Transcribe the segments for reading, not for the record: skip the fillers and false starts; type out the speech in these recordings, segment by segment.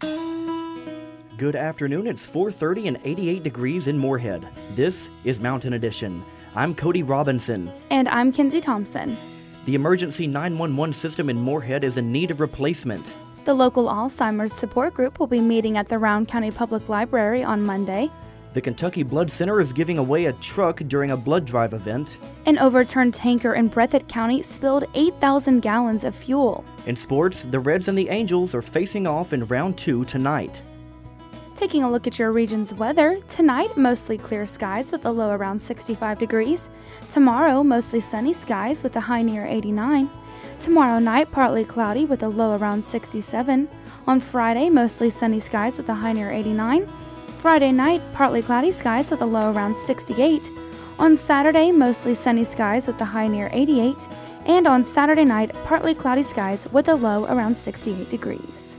Good afternoon. It's 4:30 and 88 degrees in Moorhead. This is Mountain Edition. I'm Cody Robinson. And I'm Kinsey Thompson. The emergency 911 system in Moorhead is in need of replacement. The local Alzheimer's support group will be meeting at the Round County Public Library on Monday. The Kentucky Blood Center is giving away a truck during a blood drive event. An overturned tanker in Breathitt County spilled 8,000 gallons of fuel. In sports, the Reds and the Angels are facing off in round 2 tonight. Taking a look at your region's weather, tonight mostly clear skies with a low around 65 degrees. Tomorrow mostly sunny skies with a high near 89. Tomorrow night partly cloudy with a low around 67. On Friday mostly sunny skies with a high near 89. Friday night partly cloudy skies with a low around 68. On Saturday mostly sunny skies with a high near 88. And on Saturday night partly cloudy skies with a low around 68 degrees.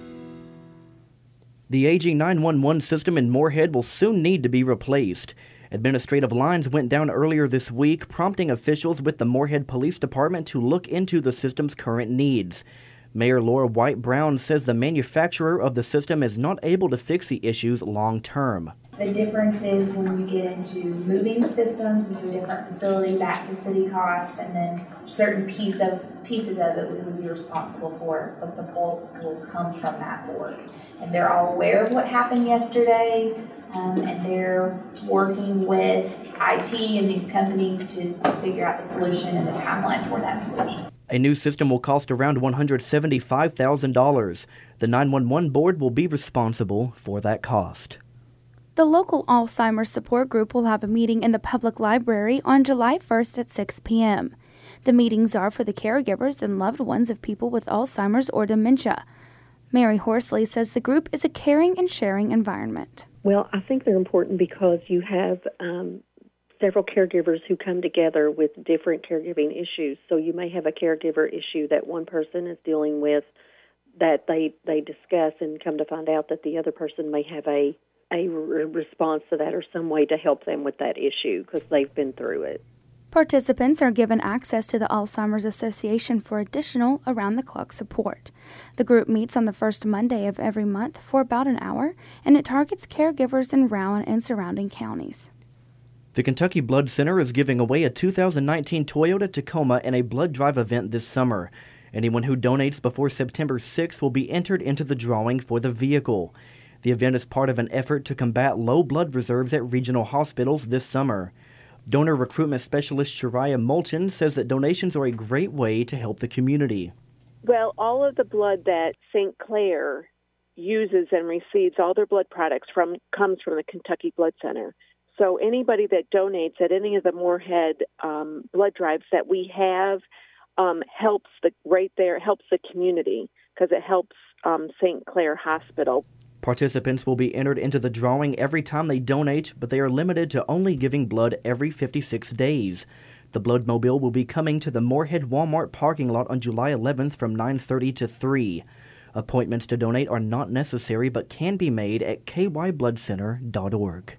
The aging 911 system in Moorhead will soon need to be replaced. Administrative lines went down earlier this week, prompting officials with the Moorhead Police Department to look into the system's current needs. Mayor Laura White Brown says the manufacturer of the system is not able to fix the issues long term. The difference is when you get into moving systems into a different facility, that's a city cost, and then certain pieces of it we would be responsible for, but the bulk will come from that board. And they're all aware of what happened yesterday, and they're working with IT and these companies to figure out the solution and the timeline for that solution. A new system will cost around $175,000. The 911 board will be responsible for that cost. The local Alzheimer's support group will have a meeting in the public library on July 1st at 6 p.m. The meetings are for the caregivers and loved ones of people with Alzheimer's or dementia. Mary Horsley says the group is a caring and sharing environment. Well, I think they're important because you have several caregivers who come together with different caregiving issues. So you may have a caregiver issue that one person is dealing with that they discuss and come to find out that the other person may have a response to that or some way to help them with that issue because they've been through it. Participants are given access to the Alzheimer's Association for additional around-the-clock support. The group meets on the first Monday of every month for about an hour, and it targets caregivers in Rowan and surrounding counties. The Kentucky Blood Center is giving away a 2019 Toyota Tacoma in a blood drive event this summer. Anyone who donates before September 6th will be entered into the drawing for the vehicle. The event is part of an effort to combat low blood reserves at regional hospitals this summer. Donor recruitment specialist Shariah Moulton says that donations are a great way to help the community. Well, all of the blood that St. Clair uses and receives, all their blood products comes from the Kentucky Blood Center. So anybody that donates at any of the Moorhead blood drives that we have helps the community because it helps St. Clair Hospital. Participants will be entered into the drawing every time they donate, but they are limited to only giving blood every 56 days. The blood mobile will be coming to the Moorhead Walmart parking lot on July 11th from 9:30 to 3. Appointments to donate are not necessary but can be made at kybloodcenter.org.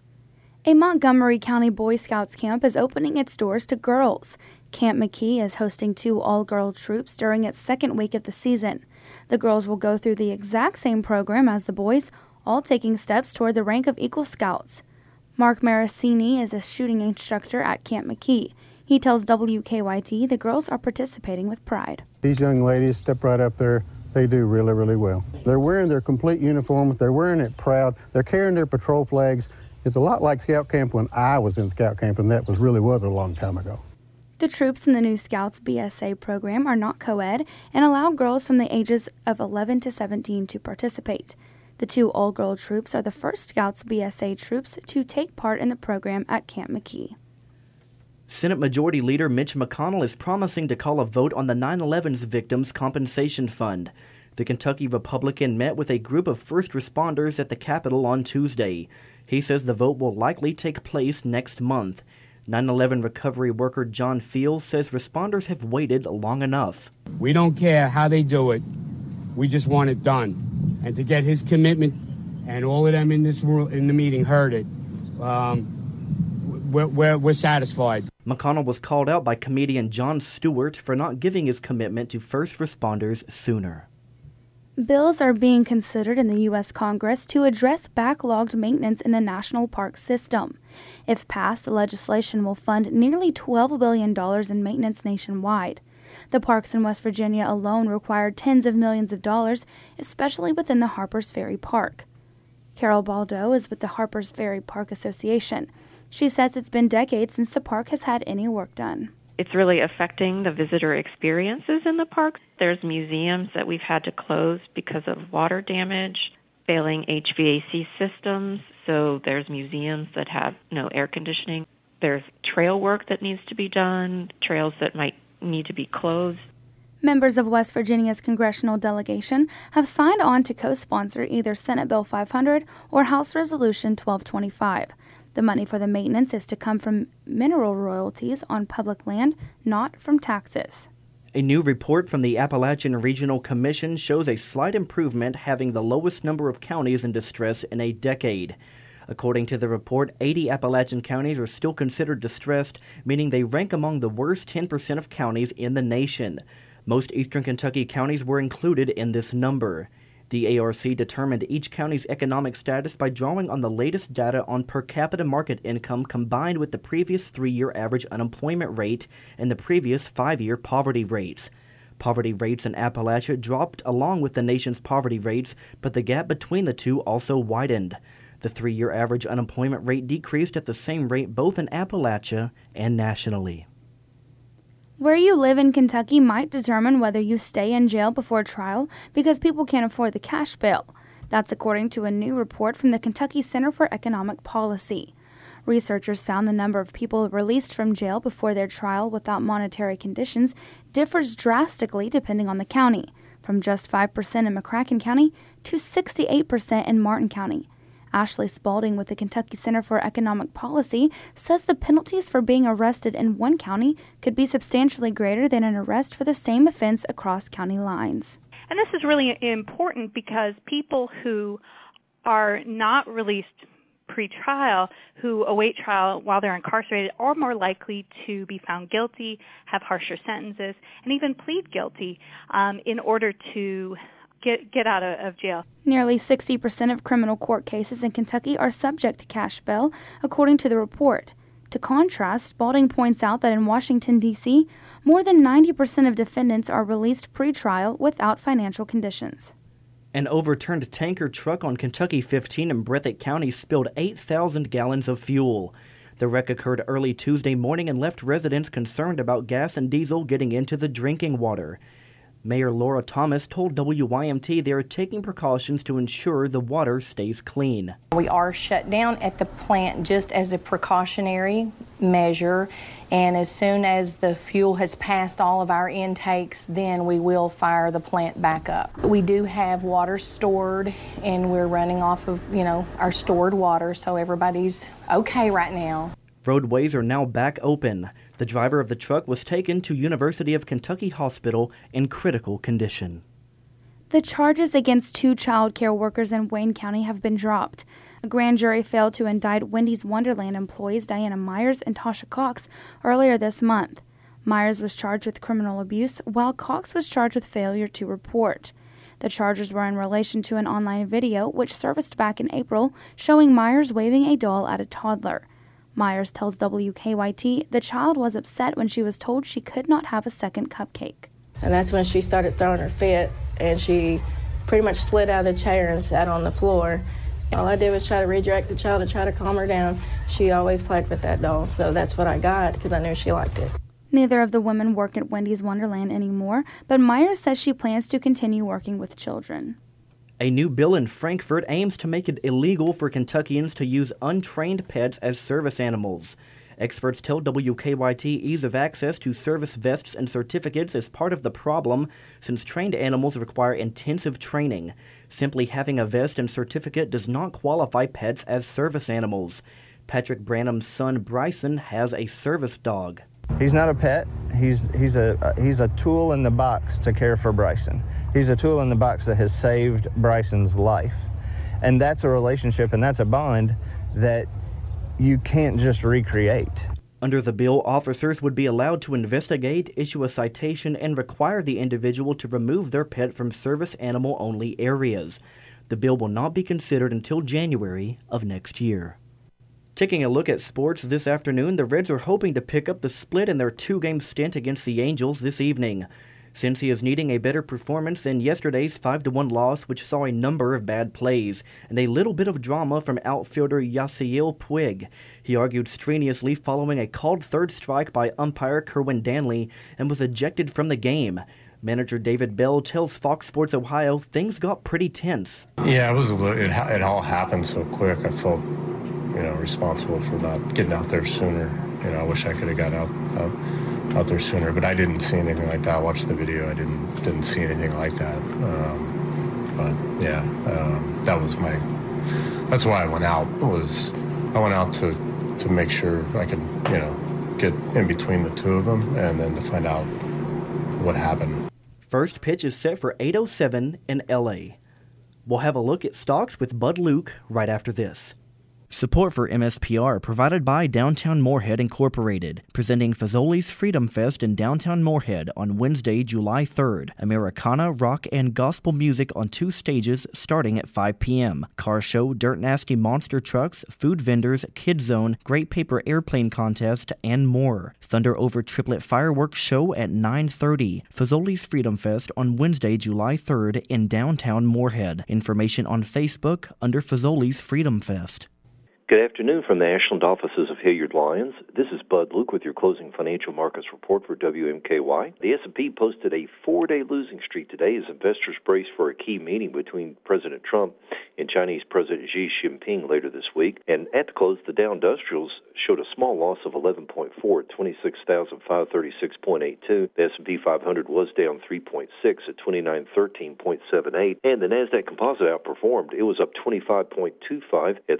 A Montgomery County Boy Scouts camp is opening its doors to girls. Camp McKee is hosting 2 all-girl troops during its second week of the season. The girls will go through the exact same program as the boys, all taking steps toward the rank of Eagle Scouts. Mark Maracini is a shooting instructor at Camp McKee. He tells WKYT the girls are participating with pride. These young ladies step right up there. They do really, really well. They're wearing their complete uniform. They're wearing it proud. They're carrying their patrol flags. It's a lot like Scout Camp when I was in Scout Camp, and that was a long time ago. The troops in the new Scouts BSA program are not co-ed and allow girls from the ages of 11 to 17 to participate. The 2 all-girl troops are the first Scouts BSA troops to take part in the program at Camp McKee. Senate Majority Leader Mitch McConnell is promising to call a vote on the 9/11's Victims Compensation Fund. The Kentucky Republican met with a group of first responders at the Capitol on Tuesday. He says the vote will likely take place next month. 9/11 recovery worker John Fields says responders have waited long enough. We don't care how they do it. We just want it done. And to get his commitment, and all of them in this room, in the meeting heard it, we're satisfied. McConnell was called out by comedian Jon Stewart for not giving his commitment to first responders sooner. Bills are being considered in the U.S. Congress to address backlogged maintenance in the national park system. If passed, the legislation will fund nearly $12 billion in maintenance nationwide. The parks in West Virginia alone require tens of millions of dollars, especially within the Harpers Ferry Park. Carol Baldo is with the Harpers Ferry Park Association. She says it's been decades since the park has had any work done. It's really affecting the visitor experiences in the park. There's museums that we've had to close because of water damage, failing HVAC systems. So there's museums that have no air conditioning. There's trail work that needs to be done, trails that might need to be closed. Members of West Virginia's congressional delegation have signed on to co-sponsor either Senate Bill 500 or House Resolution 1225. The money for the maintenance is to come from mineral royalties on public land, not from taxes. A new report from the Appalachian Regional Commission shows a slight improvement, having the lowest number of counties in distress in a decade. According to the report, 80 Appalachian counties are still considered distressed, meaning they rank among the worst 10% of counties in the nation. Most eastern Kentucky counties were included in this number. The ARC determined each county's economic status by drawing on the latest data on per capita market income combined with the previous 3-year average unemployment rate and the previous 5-year poverty rates. Poverty rates in Appalachia dropped along with the nation's poverty rates, but the gap between the two also widened. The 3-year average unemployment rate decreased at the same rate both in Appalachia and nationally. Where you live in Kentucky might determine whether you stay in jail before trial because people can't afford the cash bail. That's according to a new report from the Kentucky Center for Economic Policy. Researchers found the number of people released from jail before their trial without monetary conditions differs drastically depending on the county, from just 5% in McCracken County to 68% in Martin County. Ashley Spalding with the Kentucky Center for Economic Policy says the penalties for being arrested in one county could be substantially greater than an arrest for the same offense across county lines. And this is really important because people who are not released pre-trial, who await trial while they're incarcerated, are more likely to be found guilty, have harsher sentences, and even plead guilty in order to get out of jail. Nearly 60% of criminal court cases in Kentucky are subject to cash bail, according to the report. To contrast, Spalding points out that in Washington, D.C., more than 90% of defendants are released pre-trial without financial conditions. An overturned tanker truck on Kentucky 15 in Breathitt County spilled 8,000 gallons of fuel. The wreck occurred early Tuesday morning and left residents concerned about gas and diesel getting into the drinking water. Mayor Laura Thomas told WYMT they are taking precautions to ensure the water stays clean. We are shut down at the plant just as a precautionary measure, and as soon as the fuel has passed all of our intakes, then we will fire the plant back up. We do have water stored, and we're running off of, our stored water, so everybody's okay right now. Roadways are now back open. The driver of the truck was taken to University of Kentucky Hospital in critical condition. The charges against 2 child care workers in Wayne County have been dropped. A grand jury failed to indict Wendy's Wonderland employees Diana Myers and Tasha Cox earlier this month. Myers was charged with criminal abuse, while Cox was charged with failure to report. The charges were in relation to an online video which surfaced back in April showing Myers waving a doll at a toddler. Myers tells WKYT the child was upset when she was told she could not have a second cupcake. And that's when she started throwing her fit, and she pretty much slid out of the chair and sat on the floor. All I did was try to redirect the child and try to calm her down. She always played with that doll, so that's what I got because I knew she liked it. Neither of the women work at Wendy's Wonderland anymore, but Myers says she plans to continue working with children. A new bill in Frankfort aims to make it illegal for Kentuckians to use untrained pets as service animals. Experts tell WKYT ease of access to service vests and certificates is part of the problem, since trained animals require intensive training. Simply having a vest and certificate does not qualify pets as service animals. Patrick Branham's son Bryson has a service dog. He's not a pet. He's a tool in the box to care for Bryson. He's a tool in the box that has saved Bryson's life. And that's a relationship and that's a bond that you can't just recreate. Under the bill, officers would be allowed to investigate, issue a citation, and require the individual to remove their pet from service animal-only areas. The bill will not be considered until January of next year. Taking a look at sports this afternoon, the Reds are hoping to pick up the split in their two-game stint against the Angels this evening. Cincy is needing a better performance than yesterday's 5-1 loss, which saw a number of bad plays and a little bit of drama from outfielder Yasiel Puig. He argued strenuously following a called third strike by umpire Kerwin Danley and was ejected from the game. Manager David Bell tells Fox Sports Ohio things got pretty tense. Yeah, it all happened so quick. I felt, responsible for not getting out there sooner. I wish I could have got out there sooner, but I didn't see anything like that. I watched the video. I didn't see anything like that. That's why I went out. I went out to make sure I could, get in between the two of them and then to find out what happened. First pitch is set for 8:07 in LA. We'll have a look at stocks with Bud Luke right after this. Support for MSPR provided by Downtown Moorhead Incorporated, presenting Fazoli's Freedom Fest in downtown Moorhead on Wednesday, July 3rd. Americana, rock, and gospel music on 2 stages starting at 5 p.m. Car show, Dirt Nasty monster trucks, food vendors, Kid Zone, Great Paper Airplane Contest, and more. Thunder Over Triplet Fireworks Show at 9:30. Fazoli's Freedom Fest on Wednesday, July 3rd in downtown Moorhead. Information on Facebook under Fazoli's Freedom Fest. Good afternoon from the Ashland offices of Hilliard Lyons. This is Bud Luke with your closing financial markets report for WMKY. The S&P posted a 4-day losing streak today as investors brace for a key meeting between President Trump and Chinese President Xi Jinping later this week. And at the close, the Dow Industrials showed a small loss of 11.4 at 26,536.82. The S&P 500 was down 3.6 at 2913.78. And the NASDAQ Composite outperformed. It was up 25.25 at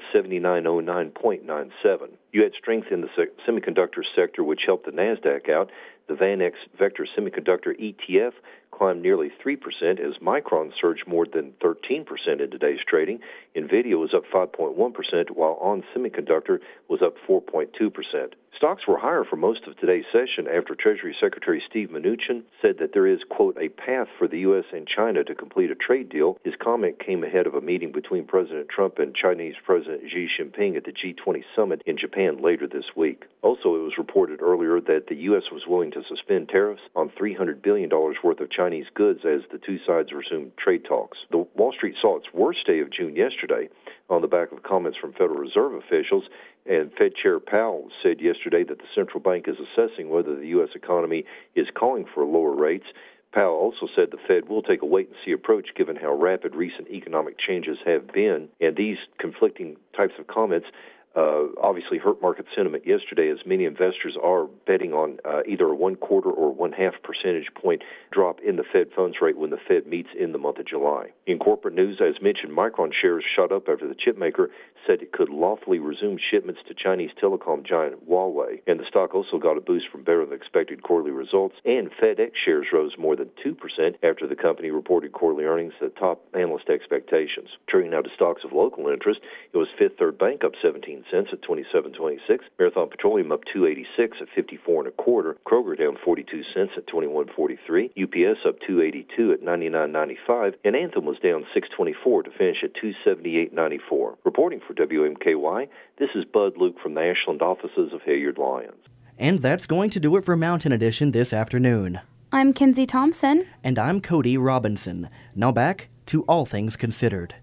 7909.97. You had strength in the semiconductor sector, which helped the NASDAQ out. The VanEck Vector Semiconductor ETF climbed nearly 3% as Micron surged more than 13% in today's trading. NVIDIA was up 5.1%, while ON Semiconductor was up 4.2%. Stocks were higher for most of today's session after Treasury Secretary Steve Mnuchin said that there is, quote, a path for the U.S. and China to complete a trade deal. His comment came ahead of a meeting between President Trump and Chinese President Xi Jinping at the G20 summit in Japan later this week. Also, it was reported earlier that the U.S. was willing to suspend tariffs on $300 billion worth of Chinese goods as the two sides resumed trade talks. The Wall Street saw its worst day of June yesterday on the back of comments from Federal Reserve officials. And Fed Chair Powell said yesterday that the central bank is assessing whether the U.S. economy is calling for lower rates. Powell also said the Fed will take a wait-and-see approach given how rapid recent economic changes have been. And these conflicting types of comments obviously hurt market sentiment yesterday as many investors are betting on either a 1/4 or 1/2 percentage point drop in the Fed funds rate when the Fed meets in the month of July. In corporate news, as mentioned, Micron shares shot up after the chipmaker said it could lawfully resume shipments to Chinese telecom giant Huawei. And the stock also got a boost from better-than-expected quarterly results. And FedEx shares rose more than 2% after the company reported quarterly earnings that topped analyst expectations. Turning now to stocks of local interest, it was Fifth Third Bank up 17 cents at 27.26. Marathon Petroleum up 2.86 at 54.25. Kroger down 42 cents at 21.43. UPS up 2.82 at 99.95. And Anthem was down 6.24 to finish at 278.94. Reporting for WMKY, this is Bud Luke from the Ashland offices of Hilliard Lyons. And that's going to do it for Mountain Edition this afternoon. I'm Kenzie Thompson. And I'm Cody Robinson. Now back to All Things Considered.